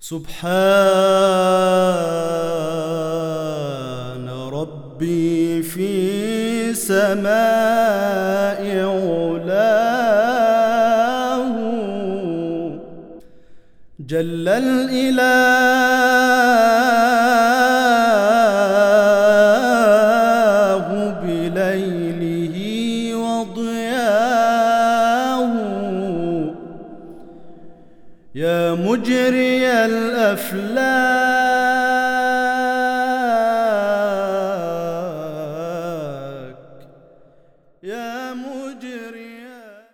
سبحان ربي في سماء علاه جل الإله بليله وضياه. يا مجري الأفلاك